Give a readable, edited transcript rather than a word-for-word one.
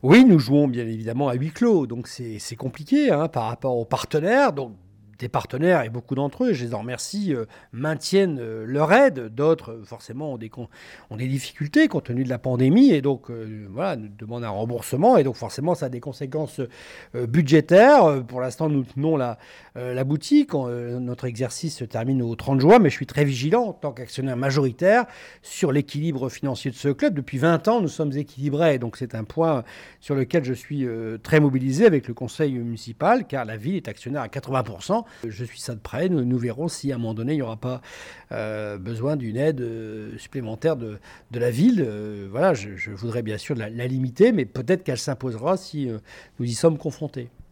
Oui, nous jouons bien évidemment à huis clos, donc c'est compliqué hein, par rapport aux partenaires. Donc des partenaires, et beaucoup d'entre eux, je les en remercie, maintiennent leur aide. D'autres, forcément, ont des difficultés compte tenu de la pandémie et donc voilà, nous demandent un remboursement. Et donc forcément, ça a des conséquences budgétaires. Pour l'instant, nous tenons la boutique. Notre exercice se termine au 30 juin, mais je suis très vigilant en tant qu'actionnaire majoritaire sur l'équilibre financier de ce club. Depuis 20 ans, nous sommes équilibrés. Donc c'est un point sur lequel je suis très mobilisé avec le conseil municipal, car la ville est actionnaire à 80%. Je suis ça de près. Nous verrons si à un moment donné, il n'y aura pas besoin d'une aide supplémentaire de la ville. Voilà, je voudrais bien sûr la limiter, mais peut-être qu'elle s'imposera si nous y sommes confrontés.